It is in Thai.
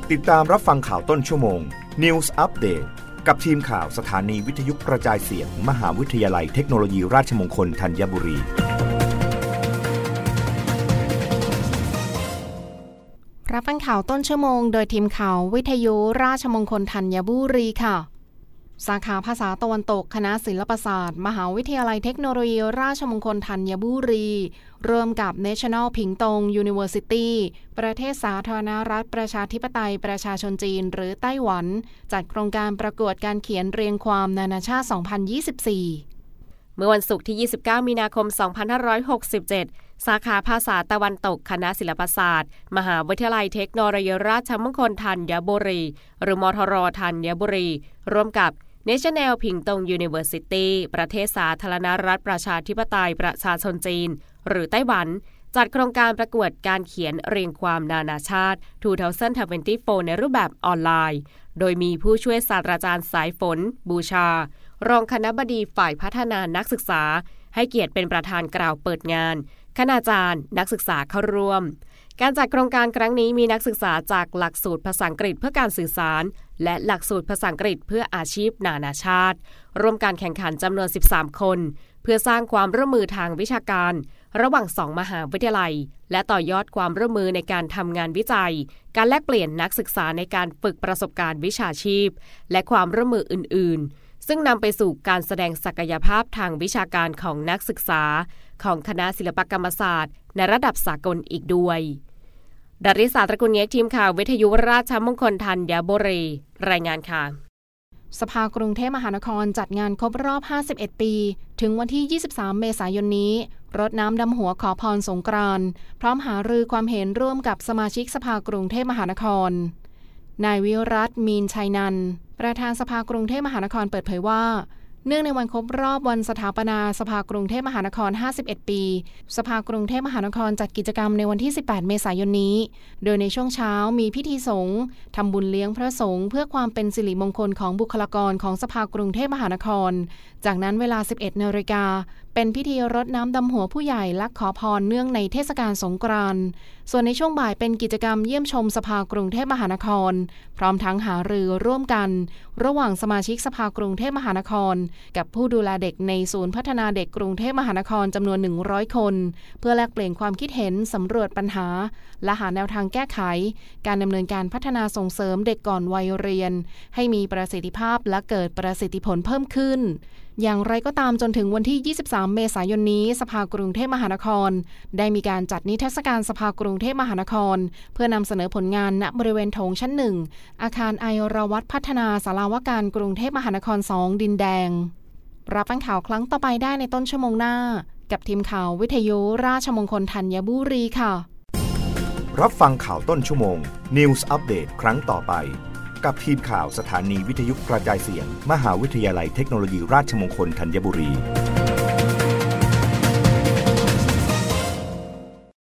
ติดตามรับฟังข่าวต้นชั่วโมง News Update กับทีมข่าวสถานีวิทยุกระจายเสียง มหาวิทยาลัยเทคโนโลยีราชมงคลธัญบุรีรับฟังข่าวต้นชั่วโมงโดยทีมข่าววิทยุราชมงคลธัญบุรีค่ะสาขาภาษาตะวันตกคณะศิลปศาสตร์มหาวิทยาลัยเทคโนโลยีราชมงคลธัญบุรีร่วมกับ National Pingtung University ประเทศสาธารณรัฐประชาธิปไตยประชาชนจีนหรือไต้หวันจัดโครงการประกวดการเขียนเรียงความนานาชาติ 2024 เมื่อวันศุกร์ที่ 29 มีนาคม 2567 สาขาภาษาตะวันตกคณะศิลปศาสตร์มหาวิทยาลัยเทคโนโลยีราชมงคลธัญบุรีหรือมทรธัญบุรีร่วมกับ National Pingtung University ประเทศสาธารณรัฐประชาธิปไตยประชาชนจีนหรือไต้หวันจัดโครงการประกวดการเขียนเรียงความนานาชาติ 2024 ในรูปแบบออนไลน์โดยมีผู้ช่วยศาสตราจารย์สายฝนบูชารองคณบดีฝ่ายพัฒนานักศึกษาให้เกียรติเป็นประธานกล่าวเปิดงานคณาจารย์นักศึกษาเข้าร่วมการจัดโครงการครั้งนี้มีนักศึกษาจากหลักสูตรภาษาอังกฤษเพื่อการสื่อสารและหลักสูตรภาษาอังกฤษเพื่ออาชีพนานาชาติร่วมการแข่งขันจำนวน 13 คนเพื่อสร้างความร่วมมือทางวิชาการระหว่าง2มหาวิทยาลัยและต่อยอดความร่วมมือในการทำงานวิจัยการแลกเปลี่ยนนักศึกษาในการฝึกประสบการณ์วิชาชีพและความร่วมมืออื่นๆซึ่งนำไปสู่การแสดงศักยภาพทางวิชาการของนักศึกษาของคณะศิลปกรรมศาสตร์ในระดับสากลอีกด้วยดาริสาตระกูลเง็กทีมข่าววิทยุราชมงคลธัญบุรีรายงานค่ะสภากรุงเทพมหานครจัดงานครบรอบ 51 ปีถึงวันที่ 23 เมษายนนี้รดน้ำดำหัวขอพรสงกรานต์พร้อมหารือความเห็นร่วมกับสมาชิกสภากรุงเทพมหานครนายวิรัตน์มีนชัยนันท์ประธานสภากรุงเทพมหานครเปิดเผยว่าเนื่องในวันครบรอบวันสถาปนาสภากรุงเทพมหานคร 51 ปีสภากรุงเทพมหานครจัดกิจกรรมในวันที่ 18 เมษายนนี้โดยในช่วงเช้ามีพิธีสงฆ์ทำบุญเลี้ยงพระสงฆ์เพื่อความเป็นสิริมงคลของบุคลากรของสภากรุงเทพมหานครจากนั้นเวลา 11 นาฬิกาเป็นพิธีรดน้ำดำหัวผู้ใหญ่และขอพรเนื่องในเทศกาลสงกรานต์ส่วนในช่วงบ่ายเป็นกิจกรรมเยี่ยมชมสภากรุงเทพมหานครพร้อมทั้งหารือร่วมกันระหว่างสมาชิกสภากรุงเทพมหานครกับผู้ดูแลเด็กในศูนย์พัฒนาเด็กกรุงเทพมหานครจำนวน 100 คนเพื่อแลกเปลี่ยนความคิดเห็นสำรวจปัญหาและหาแนวทางแก้ไขการดำเนินการพัฒนาส่งเสริมเด็กก่อนวัยเรียนให้มีประสิทธิภาพและเกิดประสิทธิผลเพิ่มขึ้นอย่างไรก็ตามจนถึงวันที่ 23 เมษายนนี้สภากรุงเทพมหานครได้มีการจัดนิทรรศการสภากรุงเทพมหานครเพื่อนำเสนอผลงานณบริเวณโถงชั้น 1อาคารไอราวัฒน์พัฒนาศาลาว่าการกรุงเทพมหานคร 2 ดินแดงรับฟังข่าวครั้งต่อไปได้ในต้นชั่วโมงหน้ากับทีมข่าววิทยุราชมงคลธัญบุรีค่ะรับฟังข่าวต้นชั่วโมง News Update ครั้งต่อไปกับทีมข่าวสถานีวิทยุกระจายเสียงมหาวิทยาลัยเทคโนโลยีราชมงคลธัญบุรี